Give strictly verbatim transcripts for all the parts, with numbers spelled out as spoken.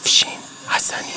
افشین حسنی.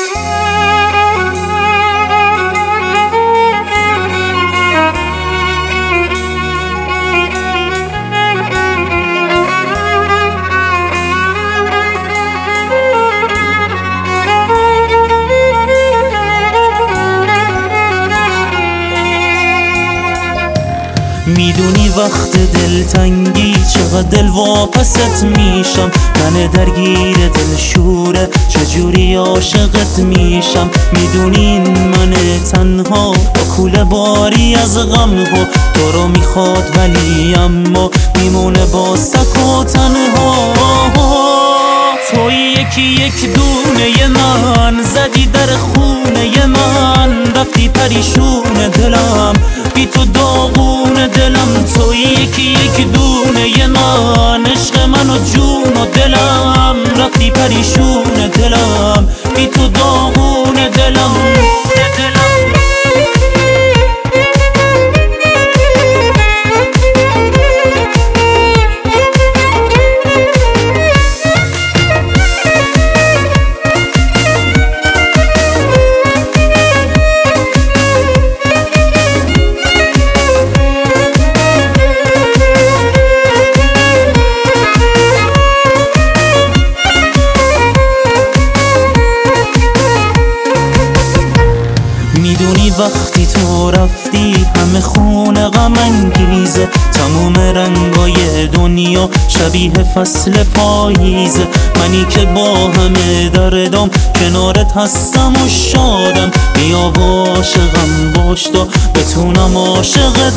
میدونی وقت دلتنگی چقدر دل واپست میشم، من درگیر دل شوره چجوری عاشقت میشم. میدونی این من تنها با کوله باری از غم ها تو رو میخواد ولی اما میمونه با سک و تنها. توی یکی یک دونه من زدی در خونه من، رفتی پریشون دلم بی تو داغون دلم. توی یکی یک دونه من عشق من و جون و دلم، رفتی پریشون دلم بی تو داغون دلم. میدونی وقتی تو رفتی همه خونه غم انگیزه، تموم رنگای دنیا شبیه فصل پاییزه. منی که با همه دردم کنارت هستم و شادم، بیا و عاشقم باش تا بتونم عاشقت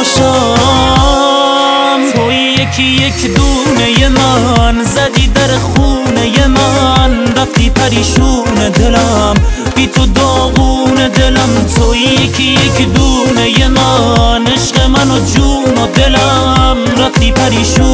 باشم. توی یکی یک دونه من زدی در خونه من، رفتی پریشون دلم بی تو داغون دلم. توی یکی یک دونه من عشق من و جون و دلم، رفتی پریشون